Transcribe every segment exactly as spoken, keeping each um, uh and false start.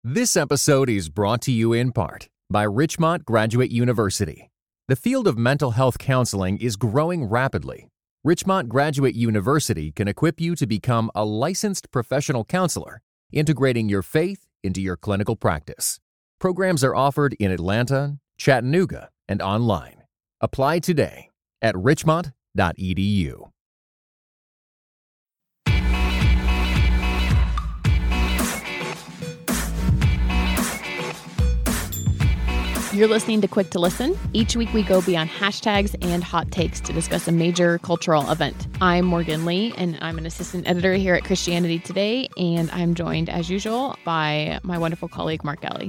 This episode is brought to you in part by Richmont Graduate University. The field of mental health counseling is growing rapidly. Richmont Graduate University can equip you to become a licensed professional counselor, integrating your faith into your clinical practice. Programs are offered in Atlanta, Chattanooga, and online. Apply today at richmont dot e d u. You're listening to Quick to Listen. Each week we go beyond hashtags and hot takes to discuss a major cultural event. I'm Morgan Lee, and I'm an assistant editor here at Christianity Today, and I'm joined, as usual, by my wonderful colleague, Mark Galli.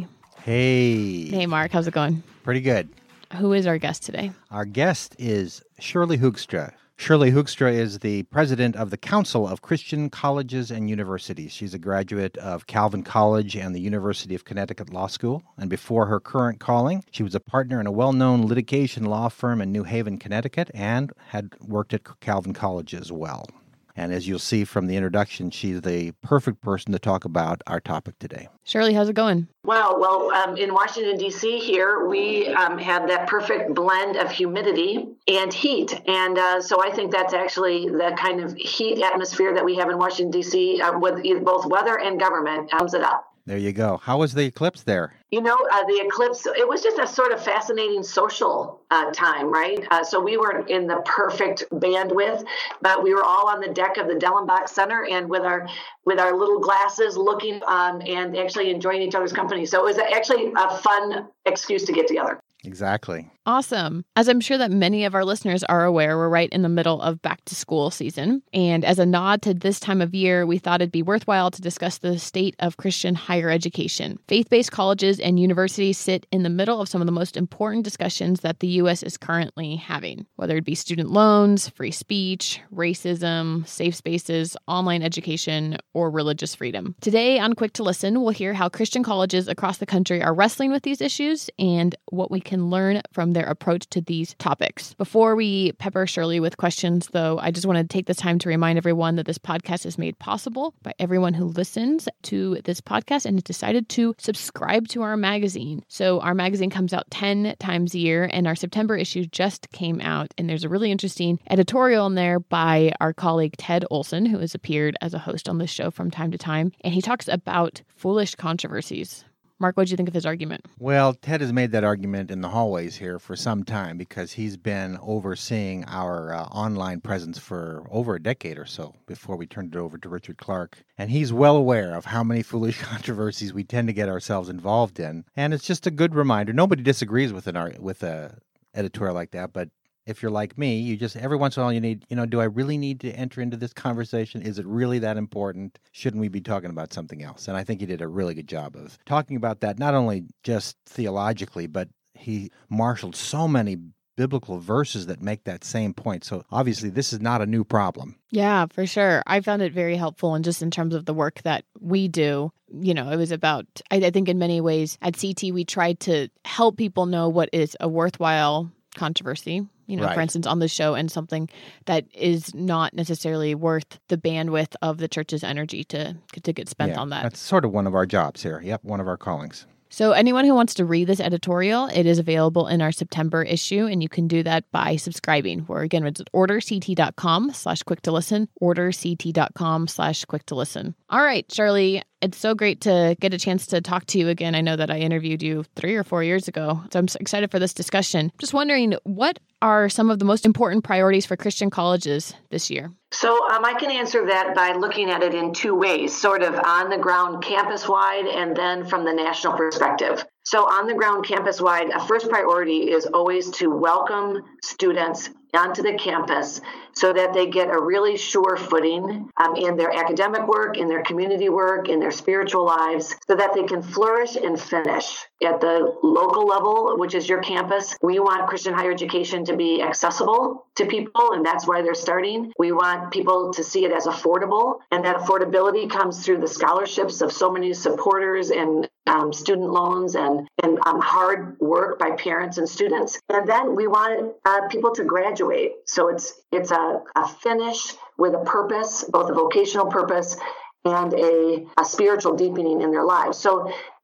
Hey. Hey, Mark. How's it going? Pretty good. Who is our guest today? Our guest is Shirley Hoekstra. Shirley Hoekstra is the president of the Council of Christian Colleges and Universities. She's a graduate of Calvin College and the University of Connecticut Law School. And before her current calling, she was a partner in a well-known litigation law firm in New Haven, Connecticut, and had worked at Calvin College as well. And as you'll see from the introduction, she's the perfect person to talk about our topic today. Shirley, how's it going? Well, well, um, in Washington, D C here, we um, have that perfect blend of humidity and heat. And uh, so I think that's actually the kind of heat atmosphere that we have in Washington, D C uh, with both weather and government sums it up. There you go. How was the eclipse there? You know, uh, the eclipse, it was just a sort of fascinating social uh, time, right? Uh, so we were in the perfect bandwidth, but we were all on the deck of the Dellenbach Center and with our with our little glasses looking um, and actually enjoying each other's company. So it was actually a fun excuse to get together. Exactly. Awesome. As I'm sure that many of our listeners are aware, we're right in the middle of back to school season. And as a nod to this time of year, we thought it'd be worthwhile to discuss the state of Christian higher education. Faith-based colleges and universities sit in the middle of some of the most important discussions that the U S is currently having, whether it be student loans, free speech, racism, safe spaces, online education, or religious freedom. Today on Quick to Listen, we'll hear how Christian colleges across the country are wrestling with these issues and what we can learn from their approach to these topics. Before we pepper Shirley with questions, though, I just want to take this time to remind everyone that this podcast is made possible by everyone who listens to this podcast and has decided to subscribe to our magazine. So our magazine comes out ten times a year, and our September issue just came out, and there's a really interesting editorial in there by our colleague Ted Olson, who has appeared as a host on this show from time to time, and he talks about foolish controversies. Mark, what did you think of his argument? Well, Ted has made that argument in the hallways here for some time because he's been overseeing our uh, online presence for over a decade or so before we turned it over to Richard Clark. And he's well aware of how many foolish controversies we tend to get ourselves involved in. And it's just a good reminder. Nobody disagrees with an art, with a editorial like that, but if you're like me, you just, every once in a while you need, you know, do I really need to enter into this conversation? Is it really that important? Shouldn't we be talking about something else? And I think he did a really good job of talking about that, not only just theologically, but he marshaled so many biblical verses that make that same point. So obviously this is not a new problem. Yeah, for sure. I found it very helpful, and just in terms of the work that we do, you know, it was about, I, I think in many ways at C T, we tried to help people know what is a worthwhile controversy. You know, right. For instance, on the show, and something that is not necessarily worth the bandwidth of the church's energy to to get spent yeah, on that. That's sort of one of our jobs here. Yep, one of our callings. So anyone who wants to read this editorial, it is available in our September issue, and you can do that by subscribing. Where again, it's orderct.com slash quick to listen, orderct.com slash quick to listen. All right, Shirley, it's so great to get a chance to talk to you again. I know that I interviewed you three or four years ago, so I'm so excited for this discussion. Just wondering, what are some of the most important priorities for Christian colleges this year? So um, I can answer that by looking at it in two ways, sort of on the ground campus-wide and then from the national perspective. So on the ground campus-wide, a first priority is always to welcome students onto the campus so that they get a really sure footing um, in their academic work, in their community work, in their spiritual lives, so that they can flourish and finish. At the local level, which is your campus, we want Christian higher education to be accessible to people, and that's why they're starting. We want people to see it as affordable, and that affordability comes through the scholarships of so many supporters and um, student loans and, and um, hard work by parents and students. And then we want uh, people to graduate. So it's it's a, a finish with a purpose, both a vocational purpose and a, a spiritual deepening in their lives. So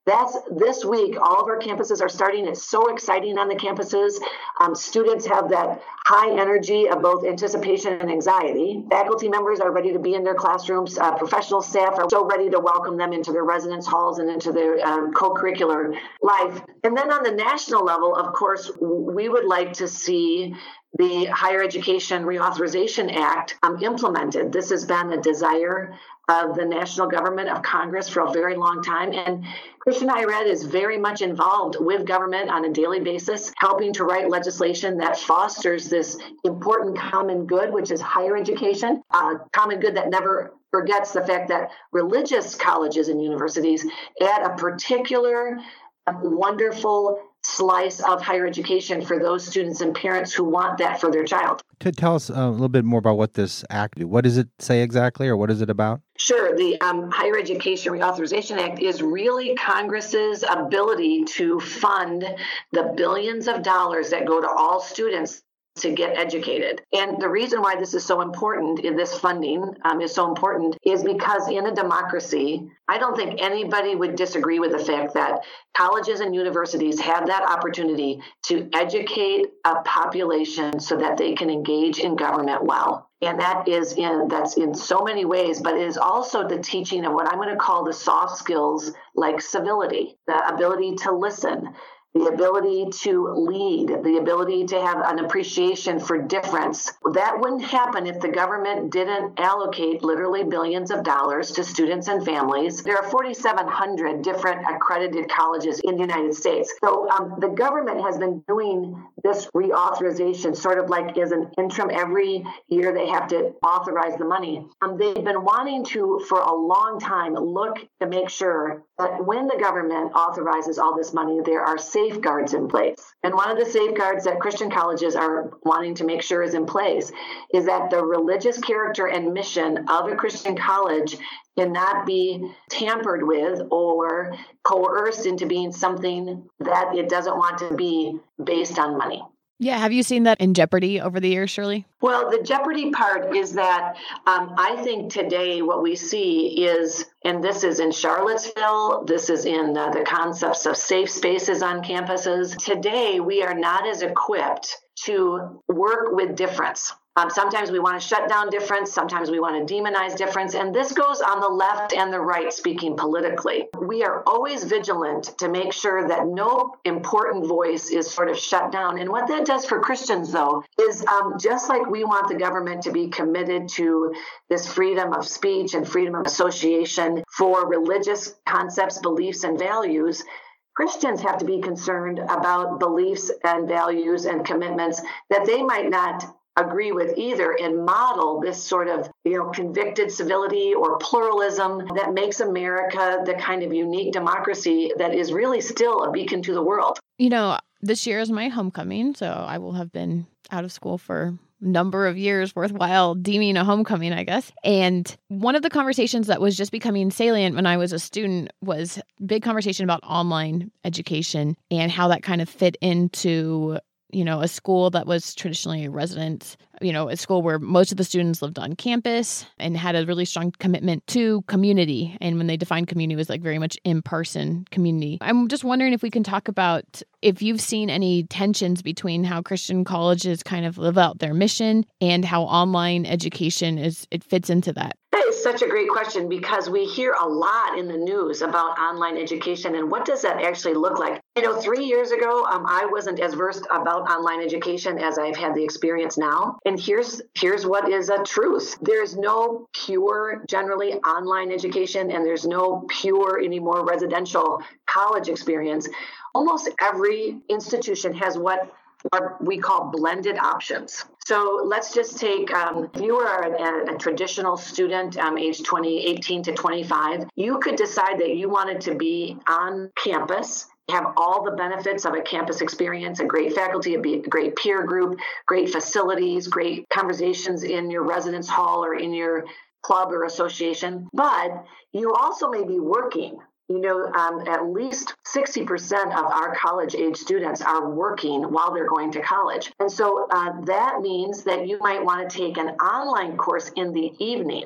That's this week. All of our campuses are starting. It's so exciting on the campuses. Um, students have that high energy of both anticipation and anxiety. Faculty members are ready to be in their classrooms. Uh, professional staff are so ready to welcome them into their residence halls and into their um, co-curricular life. And then on the national level, of course, we would like to see the Higher Education Reauthorization Act um, implemented. This has been a desire of the national government, of Congress, for a very long time. And Christian Higher Ed is very much involved with government on a daily basis, helping to write legislation that fosters this important common good, which is higher education, uh, common good that never forgets the fact that religious colleges and universities add a particular uh, wonderful slice of higher education for those students and parents who want that for their child. To tell us a little bit more about what this act is. What does it say exactly, or what is it about? Sure. The um, Higher Education Reauthorization Act is really Congress's ability to fund the billions of dollars that go to all students to get educated. And the reason why this is so important, in this funding um, is so important, is because in a democracy, I don't think anybody would disagree with the fact that colleges and universities have that opportunity to educate a population so that they can engage in government well. And that is in that's in so many ways, but it is also the teaching of what I'm going to call the soft skills, like civility, the ability to listen, the ability to lead, the ability to have an appreciation for difference. That wouldn't happen if the government didn't allocate literally billions of dollars to students and families. There are forty-seven hundred different accredited colleges in the United States. So um, the government has been doing this reauthorization sort of like as an interim. Every year they have to authorize the money. Um, they've been wanting to, for a long time, look to make sure that when the government authorizes all this money, there are safeguards in place. And one of the safeguards that Christian colleges are wanting to make sure is in place is that the religious character and mission of a Christian college cannot be tampered with or coerced into being something that it doesn't want to be based on money. Yeah. Have you seen that in jeopardy over the years, Shirley? Well, the jeopardy part is that um, I think today what we see is, and this is in Charlottesville, this is in uh, the concepts of safe spaces on campuses. Today, we are not as equipped to work with difference. Um, sometimes we want to shut down difference. Sometimes we want to demonize difference. And this goes on the left and the right, speaking politically. We are always vigilant to make sure that no important voice is sort of shut down. And what that does for Christians, though, is um, just like we want the government to be committed to this freedom of speech and freedom of association for religious concepts, beliefs, and values, Christians have to be concerned about beliefs and values and commitments that they might not agree with either, and model this sort of, you know, convicted civility or pluralism that makes America the kind of unique democracy that is really still a beacon to the world. You know, this year is my homecoming, so I will have been out of school for a number of years, worthwhile deeming a homecoming, I guess. And one of the conversations that was just becoming salient when I was a student was big conversation about online education and how that kind of fit into, you know, a school that was traditionally a residence, you know, a school where most of the students lived on campus and had a really strong commitment to community. And when they defined community, it was like very much in-person community. I'm just wondering if we can talk about if you've seen any tensions between how Christian colleges kind of live out their mission and how online education is, it fits into that. That is such a great question, because we hear a lot in the news about online education and what does that actually look like? You know, three years ago, um, I wasn't as versed about online education as I've had the experience now. And here's here's what is a truth. There's no pure, generally online education, and there's no pure anymore residential college experience. Almost every institution has what are we call blended options. So let's just take, um, if you are a, a traditional student, um, age twenty, eighteen to twenty-five, you could decide that you wanted to be on campus, have all the benefits of a campus experience, a great faculty, a great peer group, great facilities, great conversations in your residence hall or in your club or association. But you also may be working. You know, um, at least sixty percent of our college-age students are working while they're going to college. And so uh, that means that you might want to take an online course in the evening.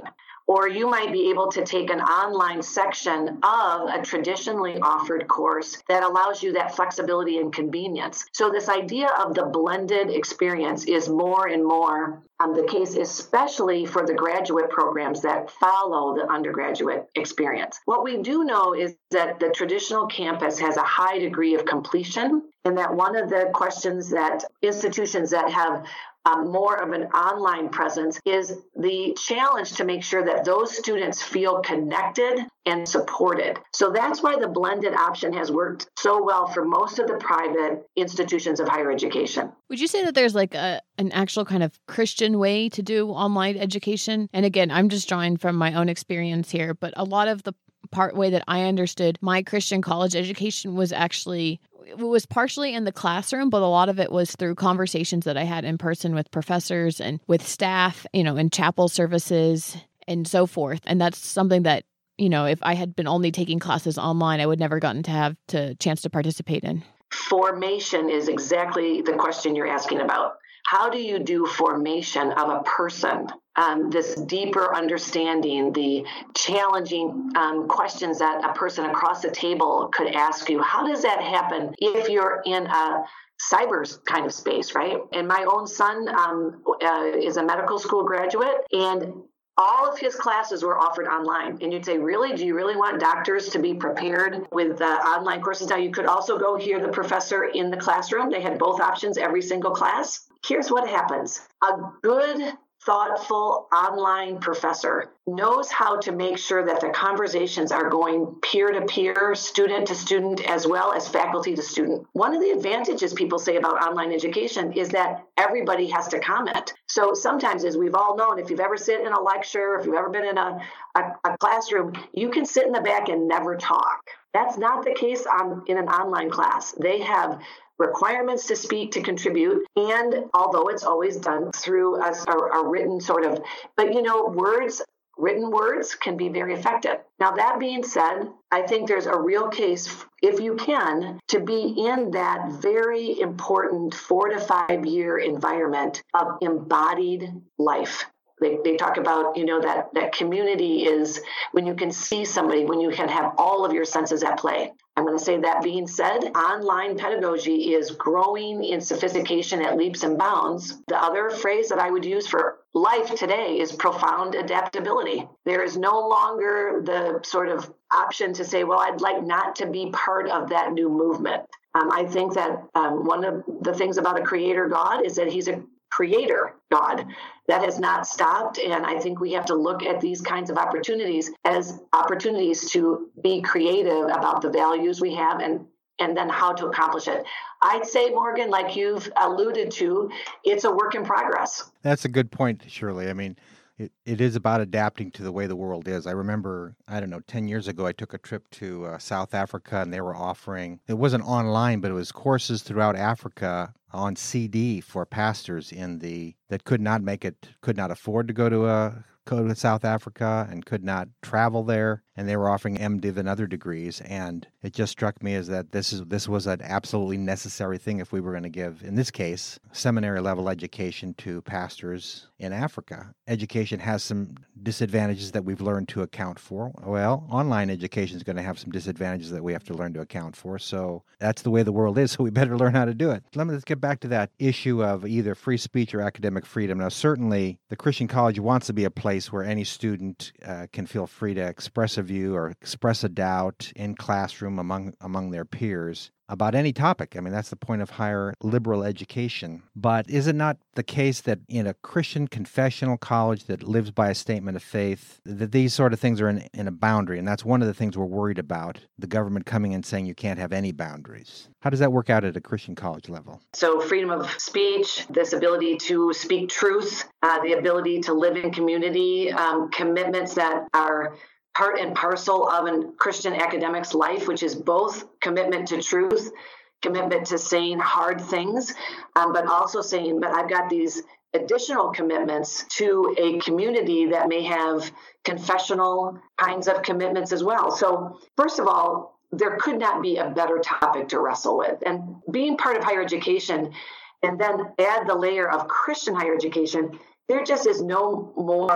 Or you might be able to take an online section of a traditionally offered course that allows you that flexibility and convenience. So this idea of the blended experience is more and more um, the case, especially for the graduate programs that follow the undergraduate experience. What we do know is that the traditional campus has a high degree of completion, and that one of the questions that institutions that have Um, more of an online presence is the challenge to make sure that those students feel connected and supported. So that's why the blended option has worked so well for most of the private institutions of higher education. Would you say that there's like a an actual kind of Christian way to do online education? And again, I'm just drawing from my own experience here, but a lot of the part way that I understood my Christian college education was actually it was partially in the classroom, but a lot of it was through conversations that I had in person with professors and with staff, you know, in chapel services and so forth. And that's something that, you know, if I had been only taking classes online, I would never gotten to have the chance to participate in. Formation is exactly the question you're asking about. How do you do formation of a person? Um, this deeper understanding, the challenging um, questions that a person across the table could ask you. How does that happen if you're in a cyber kind of space, right? And my own son um, uh, is a medical school graduate, and all of his classes were offered online. And you'd say, really? Do you really want doctors to be prepared with uh, online courses? Now, you could also go hear the professor in the classroom. They had both options every single class. Here's what happens. A good, thoughtful online professor knows how to make sure that the conversations are going peer-to-peer, student to student, as well as faculty to student. One of the advantages people say about online education is that everybody has to comment. So sometimes, as we've all known, if you've ever sit in a lecture, if you've ever been in a, a, a classroom, you can sit in the back and never talk. That's not the case on, in an online class. They have requirements to speak, to contribute, and although it's always done through a, a, a written sort of, but you know, words, written words can be very effective. Now, that being said, I think there's a real case, if you can, to be in that very important four to five year environment of embodied life. They, they talk about, you know, that, that community is when you can see somebody, when you can have all of your senses at play. I'm going to say that being said, online pedagogy is growing in sophistication at leaps and bounds. The other phrase that I would use for life today is profound adaptability. There is no longer the sort of option to say, well, I'd like not to be part of that new movement. Um, I think that um, one of the things about a creator God is that he's a creator God. That has not stopped. And I think we have to look at these kinds of opportunities as opportunities to be creative about the values we have and, and then how to accomplish it. I'd say, Morgan, like you've alluded to, it's a work in progress. That's a good point, Shirley. I mean, it, it is about adapting to the way the world is. I remember, I don't know, ten years ago, I took a trip to uh, South Africa, and they were offering, it wasn't online, but it was courses throughout Africa on C D for pastors in the that could not make it, could not afford to go to a go to South Africa and could not travel there, and they were offering MDiv and other degrees. And it just struck me as that this is this was an absolutely necessary thing if we were going to give, in this case, seminary level education to pastors in Africa. Education has some disadvantages that we've learned to account for. Well, online education is going to have some disadvantages that we have to learn to account for. So that's the way the world is, so we better learn how to do it. Let me let's get back to that issue of either free speech or academic freedom. Now, certainly, the Christian college wants to be a place where any student uh, can feel free to express a view or express a doubt in classroom among among their peers about any topic. I mean, that's the point of higher liberal education. But is it not the case that in a Christian confessional college that lives by a statement of faith, that these sort of things are in, in a boundary? And that's one of the things we're worried about, the government coming and saying you can't have any boundaries. How does that work out at a Christian college level? So freedom of speech, this ability to speak truth, uh, the ability to live in community, um, commitments that are part and parcel of a Christian academic's life, which is both commitment to truth, commitment to saying hard things, um, but also saying, but I've got these additional commitments to a community that may have confessional kinds of commitments as well. So first of all, there could not be a better topic to wrestle with. And being part of higher education, and then add the layer of Christian higher education, there just is no more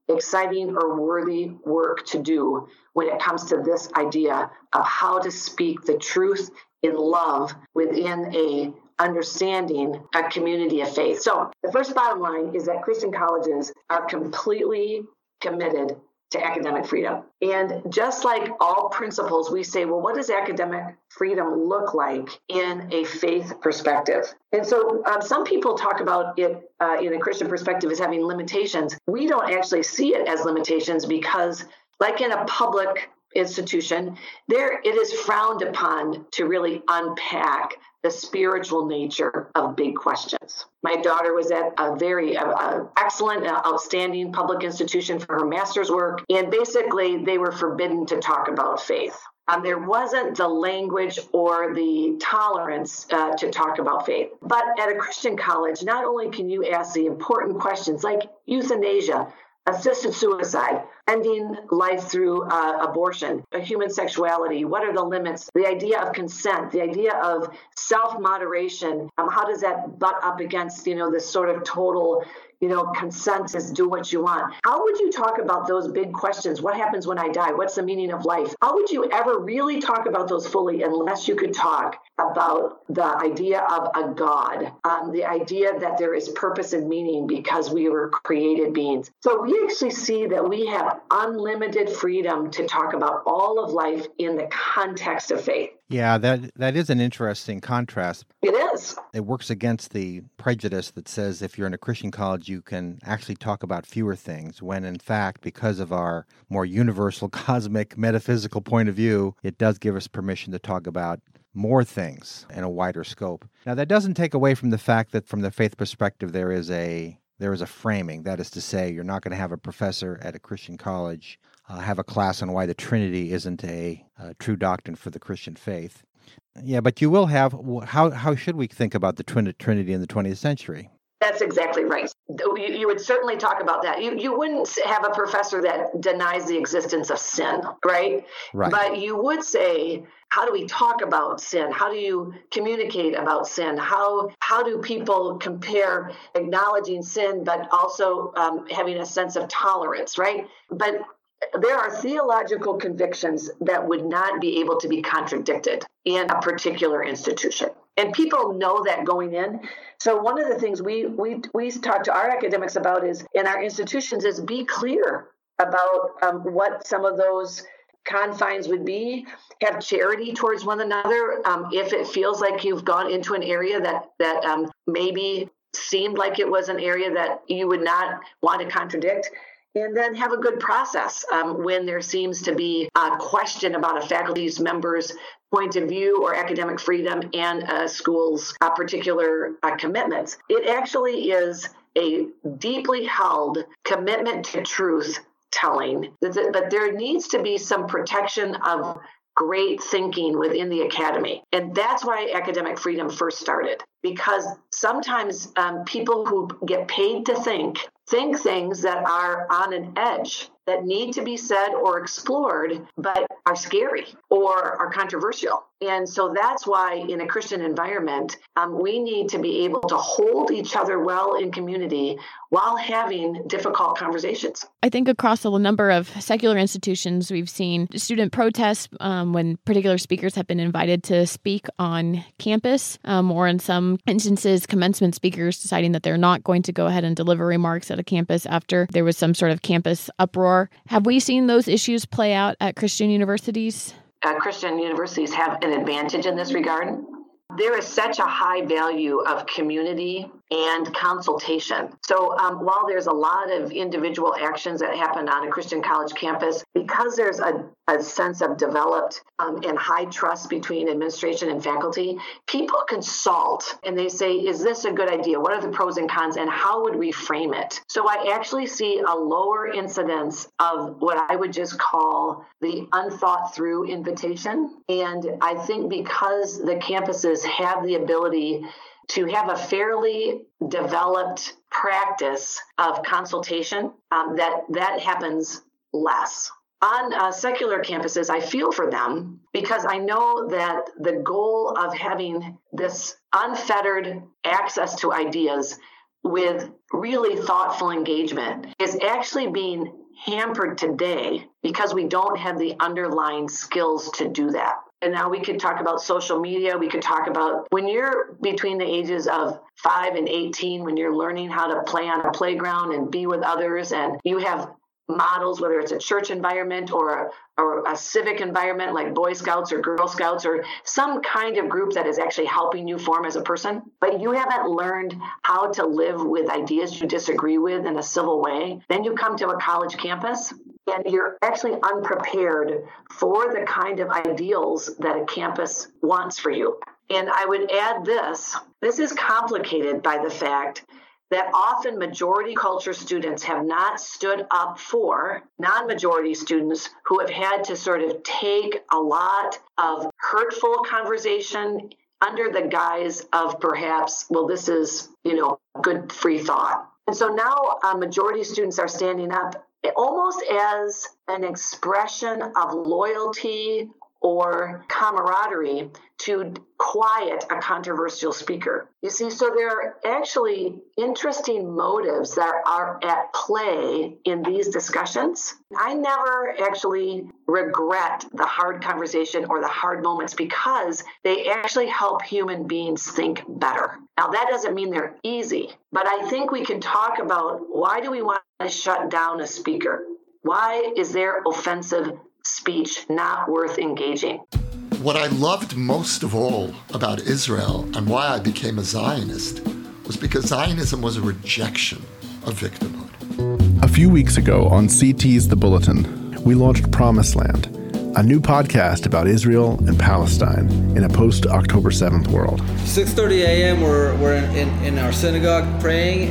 exciting or worthy work to do when it comes to this idea of how to speak the truth in love within a understanding a community of faith. So the first bottom line is that Christian colleges are completely committed to academic freedom. And just like all principles, we say, well, what does academic freedom look like in a faith perspective? And so um, some people talk about it uh, in a Christian perspective as having limitations. We don't actually see it as limitations because, like in a public institution, there it is frowned upon to really unpack the spiritual nature of big questions. My daughter was at a very uh, uh, excellent, uh, outstanding public institution for her master's work, and basically they were forbidden to talk about faith. Um, there wasn't the language or the tolerance uh, to talk about faith. But at a Christian college, not only can you ask the important questions like euthanasia, assisted suicide, ending life through uh, abortion, human sexuality, what are the limits, the idea of consent, the idea of self-moderation, um, how does that butt up against, you know, this sort of total, you know, consent is do what you want. How would you talk about those big questions? What happens when I die? What's the meaning of life? How would you ever really talk about those fully unless you could talk about the idea of a God, um, the idea that there is purpose and meaning because we were created beings. So we actually see that we have unlimited freedom to talk about all of life in the context of faith. Yeah, that that is an interesting contrast. It is. It works against the prejudice that says if you're in a Christian college, you can actually talk about fewer things, when in fact, because of our more universal, cosmic, metaphysical point of view, it does give us permission to talk about more things in a wider scope. Now, that doesn't take away from the fact that from the faith perspective, there is a there is a framing. That is to say, you're not going to have a professor at a Christian college uh, have a class on why the Trinity isn't a, a true doctrine for the Christian faith. Yeah, but you will have, how how should we think about the twin, Trinity in the twentieth century? That's exactly right. You, you would certainly talk about that. You you wouldn't have a professor that denies the existence of sin, right? Right. But you would say, how do we talk about sin? How do you communicate about sin? How how do people compare acknowledging sin, but also um, having a sense of tolerance, right? But there are theological convictions that would not be able to be contradicted in a particular institution. And people know that going in. So one of the things we we we talk to our academics about is in our institutions is be clear about um, what some of those confines would be. Have charity towards one another. Um, if it feels like you've gone into an area that that um, maybe seemed like it was an area that you would not want to contradict. And then have a good process um, when there seems to be a question about a faculty's member's point of view or academic freedom and a school's uh, particular uh, commitments. It actually is a deeply held commitment to truth telling, but there needs to be some protection of great thinking within the academy. And that's why academic freedom first started, because sometimes um, people who get paid to think think things that are on an edge, that need to be said or explored, but are scary or are controversial. And so that's why in a Christian environment, um, we need to be able to hold each other well in community while having difficult conversations. I think across a number of secular institutions, we've seen student protests um, when particular speakers have been invited to speak on campus, um, or in some instances, commencement speakers deciding that they're not going to go ahead and deliver remarks at a campus after there was some sort of campus uproar. Have we seen those issues play out at Christian universities? Uh, Christian universities have an advantage in this regard. There is such a high value of community and consultation. So um, while there's a lot of individual actions that happen on a Christian college campus, because there's a, a sense of developed um, and high trust between administration and faculty, people consult and they say, is this a good idea? What are the pros and cons and how would we frame it? So I actually see a lower incidence of what I would just call the unthought through invitation. And I think because the campuses have the ability to have a fairly developed practice of consultation, um, that that happens less. On uh, secular campuses, I feel for them because I know that the goal of having this unfettered access to ideas with really thoughtful engagement is actually being hampered today because we don't have the underlying skills to do that. And now we could talk about social media. We could talk about when you're between the ages of five and eighteen, when you're learning how to play on a playground and be with others, and you have models, whether it's a church environment or a, or a civic environment like Boy Scouts or Girl Scouts or some kind of group that is actually helping you form as a person, but you haven't learned how to live with ideas you disagree with in a civil way, then you come to a college campus and you're actually unprepared for the kind of ideals that a campus wants for you. And I would add this, this is complicated by the fact that often majority culture students have not stood up for non-majority students who have had to sort of take a lot of hurtful conversation under the guise of perhaps, well, this is, you know, good free thought. And so now uh, majority students are standing up almost as an expression of loyalty or camaraderie to quiet a controversial speaker. You see, so there are actually interesting motives that are at play in these discussions. I never actually regret the hard conversation or the hard moments because they actually help human beings think better. Now, that doesn't mean they're easy, but I think we can talk about why do we want to shut down a speaker? Why is their offensive speech not worth engaging? What I loved most of all about Israel and why I became a Zionist was because Zionism was a rejection of victimhood. A few weeks ago on C T's The Bulletin, we launched Promised Land, a new podcast about Israel and Palestine in a post-October seventh world. six thirty a.m. we're, we're in, in, in our synagogue praying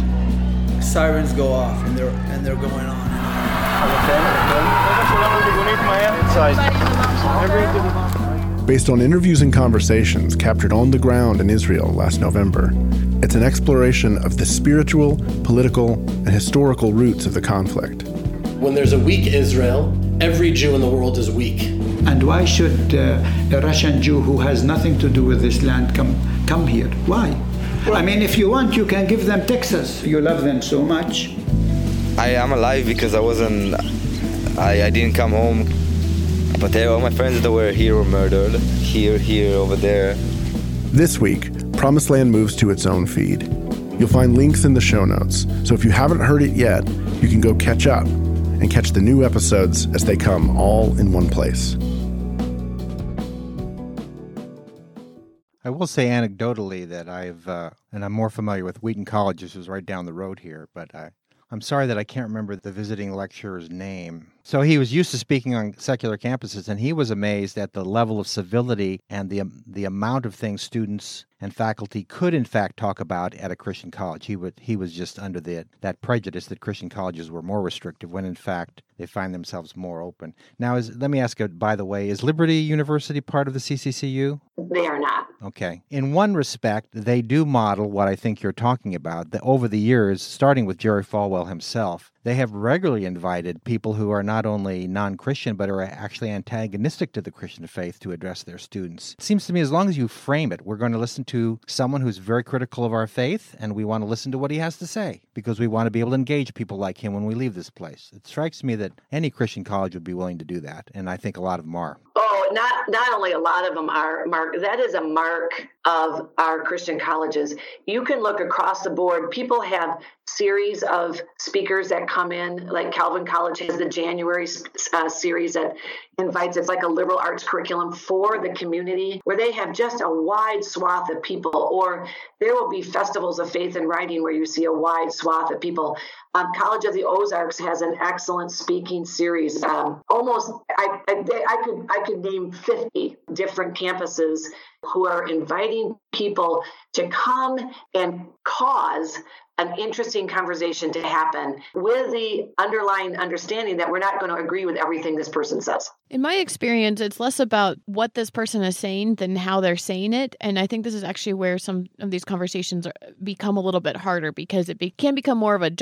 and sirens go off and they're, and they're going on. Based on interviews and conversations captured on the ground in Israel last November, it's an exploration of the spiritual, political, and historical roots of the conflict. When there's a weak Israel, every Jew in the world is weak. And why should uh, a Russian Jew who has nothing to do with this land come come here? Why? I mean, if you want, you can give them Texas. You love them so much. I am alive because I wasn't, I, I didn't come home, but they, all my friends that were here were murdered, here, here, over there. This week, Promised Land moves to its own feed. You'll find links in the show notes, so if you haven't heard it yet, you can go catch up and catch the new episodes as they come all in one place. I will say anecdotally that I've, uh, and I'm more familiar with Wheaton College, which is right down the road here, but I, I'm sorry that I can't remember the visiting lecturer's name. So he was used to speaking on secular campuses, and he was amazed at the level of civility and the um, the amount of things students and faculty could, in fact, talk about at a Christian college. He would he was just under the, that prejudice that Christian colleges were more restrictive, when in fact they find themselves more open. Now, is, let me ask you, by the way, is Liberty University part of the C C C U? They are not. Okay. In one respect, they do model what I think you're talking about. That over the years, starting with Jerry Falwell himself, they have regularly invited people who are not only non-Christian, but are actually antagonistic to the Christian faith to address their students. It seems to me as long as you frame it, we're going to listen to someone who's very critical of our faith, and we want to listen to what he has to say, because we want to be able to engage people like him when we leave this place. It strikes me that any Christian college would be willing to do that, and I think a lot of them are. Oh, not not only a lot of them are, Mark. That is a mark of our Christian colleges. You can look across the board. People have series of speakers that come in, like Calvin College has the January uh, series that invites, it's like a liberal arts curriculum for the community, where they have just a wide swath of people. Or there will be festivals of faith and writing where you see a wide swath of people. Um, College of the Ozarks has an excellent speaking series. Um, almost, I, I, I could I could name fifty different campuses who are inviting people to come and cause an interesting conversation to happen with the underlying understanding that we're not going to agree with everything this person says. In my experience, it's less about what this person is saying than how they're saying it. And I think this is actually where some of these conversations are, become a little bit harder, because it be, can become more of a judgment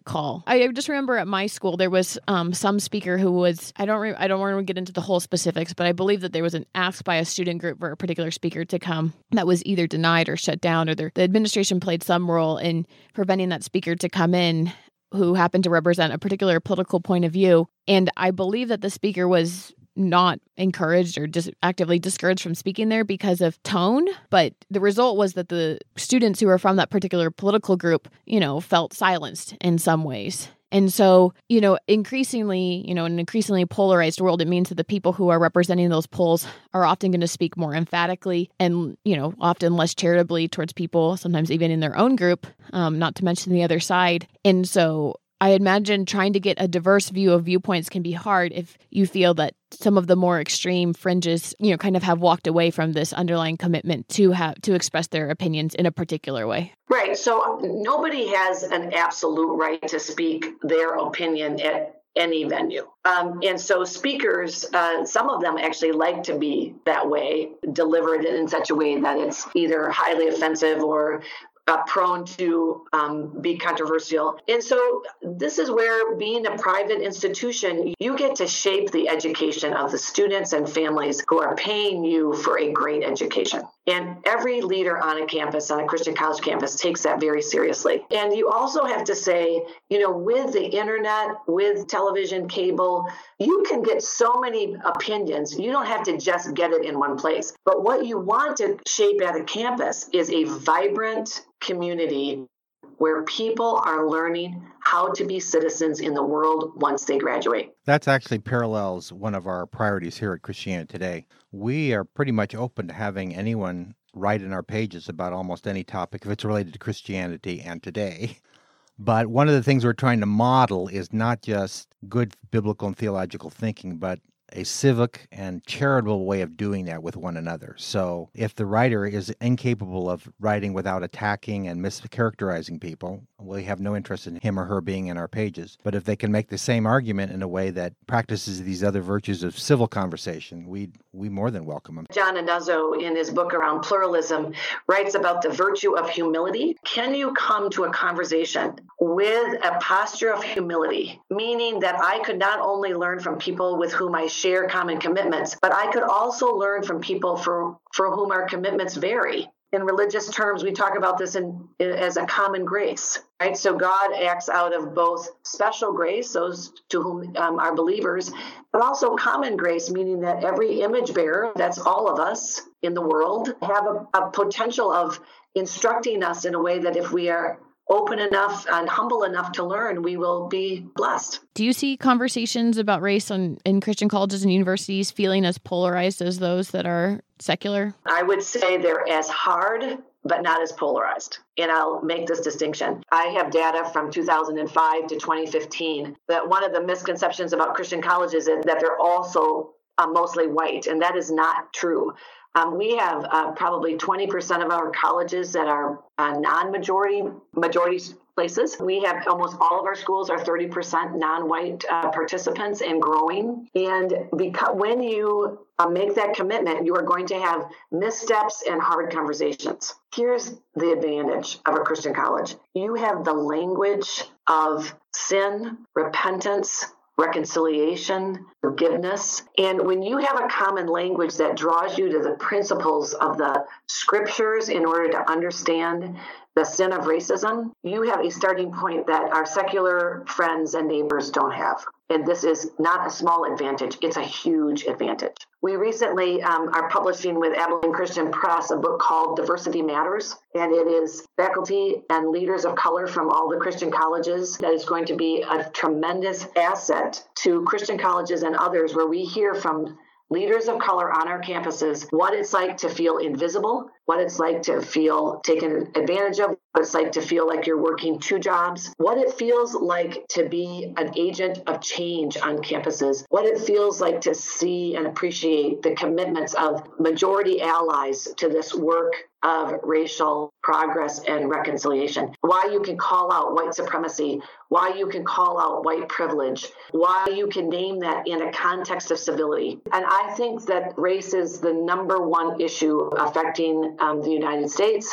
call. I just remember at my school there was um, some speaker who was I don't re- I don't want to get into the whole specifics, but I believe that there was an ask by a student group for a particular speaker to come that was either denied or shut down, or the administration played some role in preventing that speaker to come in who happened to represent a particular political point of view. And I believe that the speaker was not encouraged or just actively discouraged from speaking there because of tone. But the result was that the students who were from that particular political group, you know, felt silenced in some ways. And so, you know, increasingly, you know, in an increasingly polarized world, it means that the people who are representing those polls are often going to speak more emphatically and, you know, often less charitably towards people, sometimes even in their own group, um, not to mention the other side. And so I imagine trying to get a diverse view of viewpoints can be hard if you feel that some of the more extreme fringes, you know, kind of have walked away from this underlying commitment to have to express their opinions in a particular way. Right. So nobody has an absolute right to speak their opinion at any venue. Um, and so speakers, uh, some of them actually like to be that way, delivered in such a way that it's either highly offensive or Uh, prone to um, be controversial. And so this is where, being a private institution, you get to shape the education of the students and families who are paying you for a great education. And every leader on a campus, on a Christian college campus, takes that very seriously. And you also have to say, you know, with the internet, with television, cable, you can get so many opinions. You don't have to just get it in one place. But what you want to shape at a campus is a vibrant community where people are learning how to be citizens in the world once they graduate. That's actually parallels one of our priorities here at Christianity Today. We are pretty much open to having anyone write in our pages about almost any topic if it's related to Christianity and today. But one of the things we're trying to model is not just good biblical and theological thinking, but a civic and charitable way of doing that with one another. So if the writer is incapable of writing without attacking and mischaracterizing people, we have no interest in him or her being in our pages. But if they can make the same argument in a way that practices these other virtues of civil conversation, we we more than welcome them. John Anuzzo, in his book around pluralism, writes about the virtue of humility. Can you come to a conversation with a posture of humility, meaning that I could not only learn from people with whom I share common commitments, but I could also learn from people for, for whom our commitments vary. In religious terms, we talk about this in, as a common grace, right? So God acts out of both special grace, those to whom um, are believers, but also common grace, meaning that every image bearer, that's all of us in the world, have a, a potential of instructing us in a way that if we are open enough and humble enough to learn, we will be blessed. Do you see conversations about race on, in Christian colleges and universities feeling as polarized as those that are secular? I would say they're as hard, but not as polarized. And I'll make this distinction. I have data from two thousand five to twenty fifteen that one of the misconceptions about Christian colleges is that they're also uh, mostly white, and that is not true. Um, we have uh, probably twenty percent of our colleges that are uh, non-majority majority places. We have almost all of our schools are thirty percent non-white uh, participants and growing. And because when you uh, make that commitment, you are going to have missteps and hard conversations. Here's the advantage of a Christian college. You have the language of sin, repentance, reconciliation, forgiveness. And when you have a common language that draws you to the principles of the scriptures in order to understand the sin of racism, you have a starting point that our secular friends and neighbors don't have. And this is not a small advantage. It's a huge advantage. We recently um, are publishing with Abilene Christian Press a book called Diversity Matters, and it is faculty and leaders of color from all the Christian colleges that is going to be a tremendous asset to Christian colleges and others, where we hear from leaders of color on our campuses what it's like to feel invisible, what it's like to feel taken advantage of, what it's like to feel like you're working two jobs, what it feels like to be an agent of change on campuses, what it feels like to see and appreciate the commitments of majority allies to this work of racial progress and reconciliation, why you can call out white supremacy, why you can call out white privilege, why you can name that in a context of civility. And I think that race is the number one issue affecting um, the United States.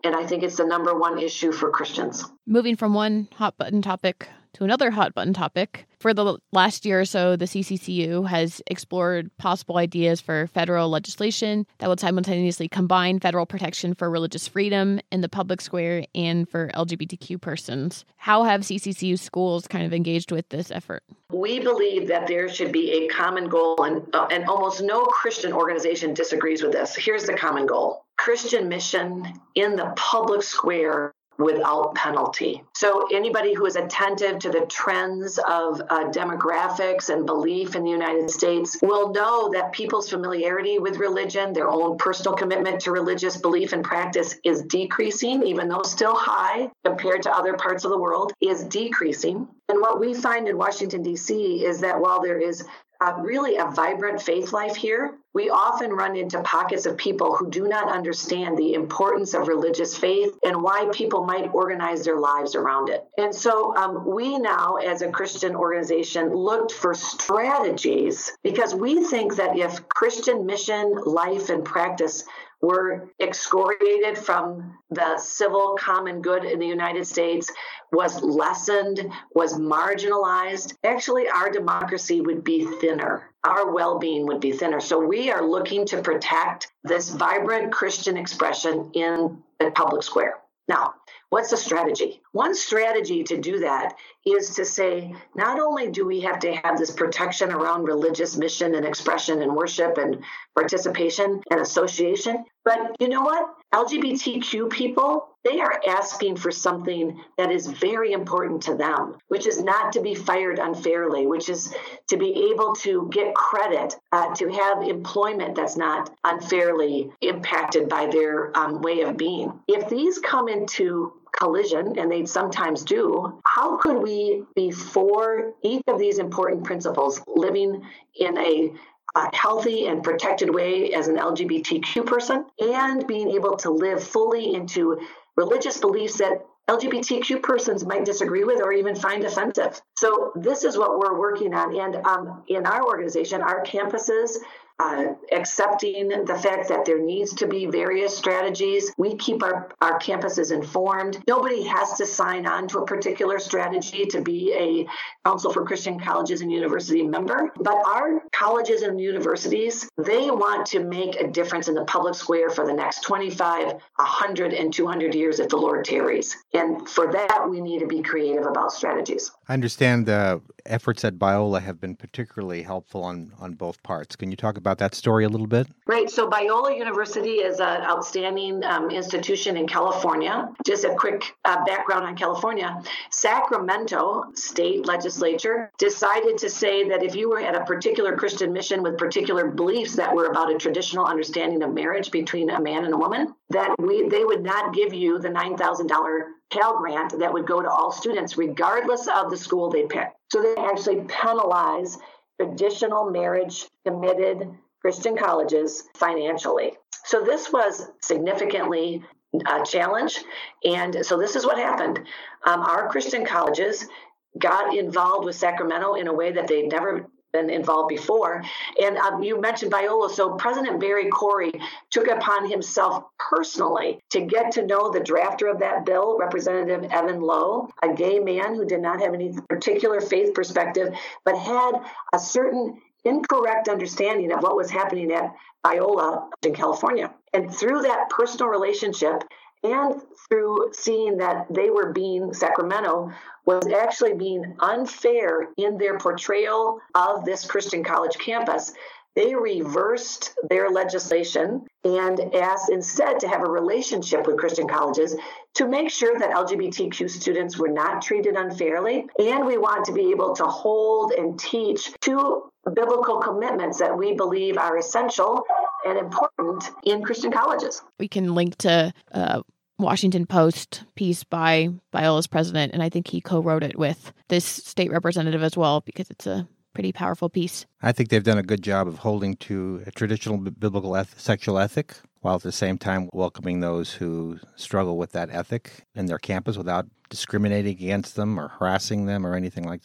And I think it's the number one issue for Christians. Moving from one hot button topic to another hot button topic. For the last year or so, the C C C U has explored possible ideas for federal legislation that would simultaneously combine federal protection for religious freedom in the public square and for L G B T Q persons. How have C C C U schools kind of engaged with this effort? We believe that there should be a common goal, and, uh, and almost no Christian organization disagrees with this. Here's the common goal: Christian mission in the public square without penalty. So anybody who is attentive to the trends of uh, demographics and belief in the United States will know that people's familiarity with religion, their own personal commitment to religious belief and practice is decreasing, even though still high compared to other parts of the world, is decreasing. And what we find in Washington, D C is that while there is Uh, really a vibrant faith life here, we often run into pockets of people who do not understand the importance of religious faith and why people might organize their lives around it. And so um, we now, as a Christian organization, looked for strategies because we think that if Christian mission, life, and practice were excoriated from the civil common good in the United States, was lessened, was marginalized, actually our democracy would be thinner. Our well-being would be thinner. So we are looking to protect this vibrant Christian expression in the public square. Now, what's the strategy? One strategy to do that is to say, not only do we have to have this protection around religious mission and expression and worship and participation and association, but you know what? L G B T Q people, they are asking for something that is very important to them, which is not to be fired unfairly, which is to be able to get credit, uh, to have employment that's not unfairly impacted by their um, way of being. If these come into collision, and they sometimes do, how could we be for each of these important principles, living in a Uh, healthy and protected way as an L G B T Q person, and being able to live fully into religious beliefs that L G B T Q persons might disagree with or even find offensive? So this is what we're working on. And um, in our organization, our campuses, uh, accepting the fact that there needs to be various strategies. We keep our, our campuses informed. Nobody has to sign on to a particular strategy to be a Council for Christian Colleges and University member. But our colleges and universities, they want to make a difference in the public square for the next twenty-five, one hundred, and two hundred years if the Lord tarries. And for that, we need to be creative about strategies. I understand the efforts at Biola have been particularly helpful on, on both parts. Can you talk about that story a little bit? Right. So Biola University is an outstanding um, institution in California. Just a quick uh, background on California. Sacramento state legislature decided to say that if you were at a particular Christian mission with particular beliefs that were about a traditional understanding of marriage between a man and a woman, that we they would not give you the nine thousand dollars Pell Grant that would go to all students, regardless of the school they pick. So they actually penalize traditional marriage committed Christian colleges financially. So this was significantly a challenge. And so this is what happened. Um, our Christian colleges got involved with Sacramento in a way that they'd never been involved before. And um, you mentioned Biola. So President Barry Corey took upon himself personally to get to know the drafter of that bill, Representative Evan Lowe, a gay man who did not have any particular faith perspective, but had a certain incorrect understanding of what was happening at Biola in California. And through that personal relationship, and through seeing that they were being, Sacramento was actually being unfair in their portrayal of this Christian college campus, they reversed their legislation and asked instead to have a relationship with Christian colleges to make sure that L G B T Q students were not treated unfairly. And we want to be able to hold and teach two biblical commitments that we believe are essential and important in Christian colleges. We can link to uh, Washington Post piece by Biola's president, and I think he co-wrote it with this state representative as well, because it's a pretty powerful piece. I think they've done a good job of holding to a traditional biblical eth- sexual ethic, while at the same time welcoming those who struggle with that ethic in their campus without discriminating against them or harassing them or anything like that.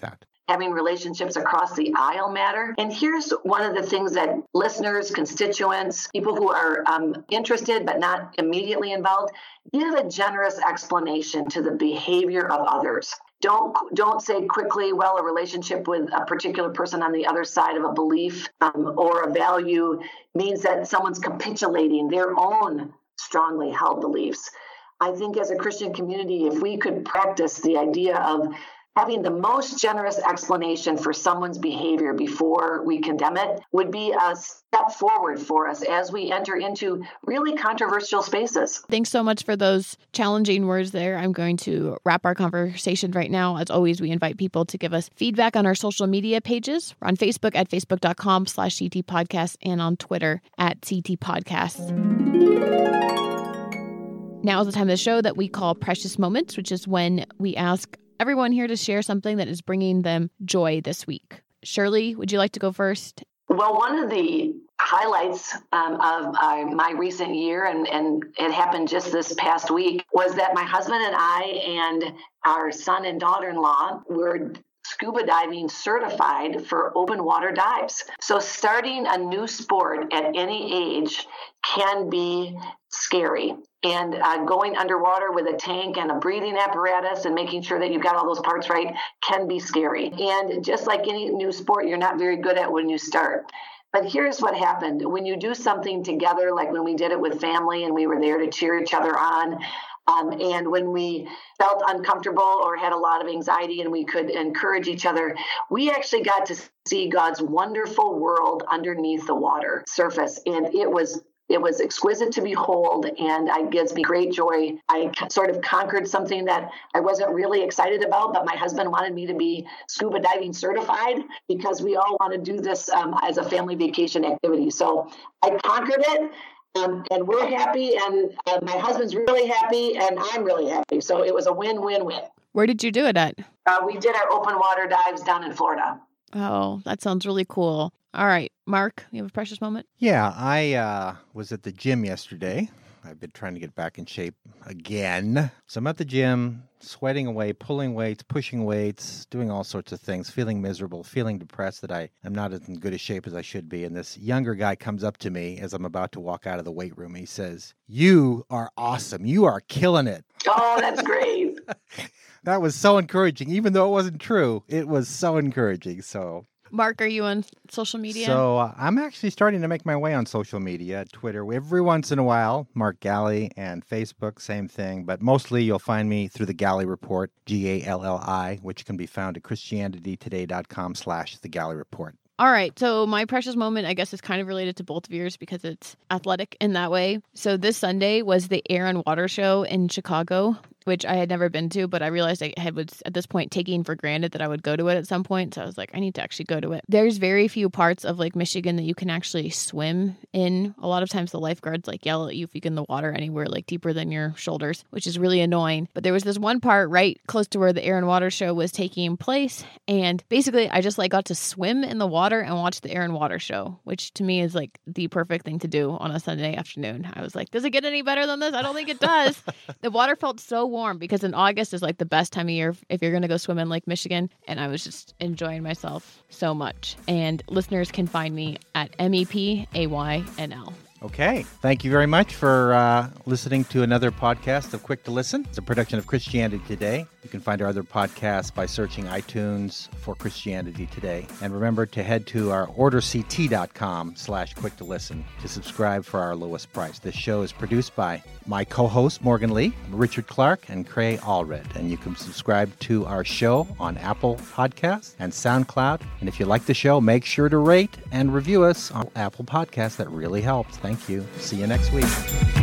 having relationships across the aisle matter. And here's one of the things that listeners, constituents, people who are um, interested but not immediately involved, give a generous explanation to the behavior of others. Don't don't say quickly, well, a relationship with a particular person on the other side of a belief um, or a value means that someone's capitulating their own strongly held beliefs. I think as a Christian community, if we could practice the idea of having the most generous explanation for someone's behavior before we condemn it would be a step forward for us as we enter into really controversial spaces. Thanks so much for those challenging words there. I'm going to wrap our conversation right now. As always, we invite people to give us feedback on our social media pages. We're on Facebook at facebook.com slash CT Podcast and on Twitter at CT Podcasts. Now is the time of the show that we call Precious Moments, which is when we ask everyone here to share something that is bringing them joy this week. Shirley, would you like to go first? Well, one of the highlights um, of uh, my recent year, and, and it happened just this past week, was that my husband and I and our son and daughter-in-law were scuba diving certified for open water dives. So starting a new sport at any age can be scary. And uh, going underwater with a tank and a breathing apparatus and making sure that you've got all those parts right can be scary. And just like any new sport, you're not very good at when you start. But here's what happened. When you do something together, like when we did it with family and we were there to cheer each other on, um, and when we felt uncomfortable or had a lot of anxiety and we could encourage each other, we actually got to see God's wonderful world underneath the water surface. And it was It was exquisite to behold, and it gives me great joy. I sort of conquered something that I wasn't really excited about, but my husband wanted me to be scuba diving certified because we all want to do this um, as a family vacation activity. So I conquered it, um, and we're happy, and uh, my husband's really happy, and I'm really happy. So it was a win-win-win. Where did you do it at? Uh, we did our open water dives down in Florida. Oh, that sounds really cool. All right, Mark, you have a precious moment? Yeah, I uh, was at the gym yesterday. I've been trying to get back in shape again. So I'm at the gym, sweating away, pulling weights, pushing weights, doing all sorts of things, feeling miserable, feeling depressed that I am not as in good a shape as I should be. And this younger guy comes up to me as I'm about to walk out of the weight room. He says, "You are awesome. You are killing it." Oh, that's great. That was so encouraging. Even though it wasn't true, it was so encouraging. So... Mark, are you on social media? So uh, I'm actually starting to make my way on social media, Twitter, every once in a while, Mark Galli, and Facebook, same thing. But mostly you'll find me through the Galli Report, G A L L I, which can be found at christianitytoday.com slash the Galli Report. All right. So my precious moment, I guess, is kind of related to both of yours because it's athletic in that way. So this Sunday was the Air and Water Show in Chicago, which I had never been to, but I realized I had was at this point taking for granted that I would go to it at some point. So I was like, I need to actually go to it. There's very few parts of Lake Michigan that you can actually swim in. A lot of times the lifeguards like yell at you if you get in the water anywhere like deeper than your shoulders, which is really annoying. But there was this one part right close to where the Air and Water Show was taking place. And basically I just like got to swim in the water and watch the Air and Water Show, which to me is like the perfect thing to do on a Sunday afternoon. I was like, does it get any better than this? I don't think it does. The water felt so warm. Warm because in August is like the best time of year if you're going to go swim in Lake Michigan, and I was just enjoying myself so much. And listeners can find me at M E P A Y N L. Okay. Thank you very much for uh, listening to another podcast of Quick to Listen. It's a production of Christianity Today. You can find our other podcasts by searching iTunes for Christianity Today. And remember to head to our orderct.com slash quick to listen to subscribe for our lowest price. This show is produced by my co-host Morgan Lee, Richard Clark, and Cray Allred. And you can subscribe to our show on Apple Podcasts and SoundCloud. And if you like the show, make sure to rate and review us on Apple Podcasts. That really helps. Thank you. See you next week.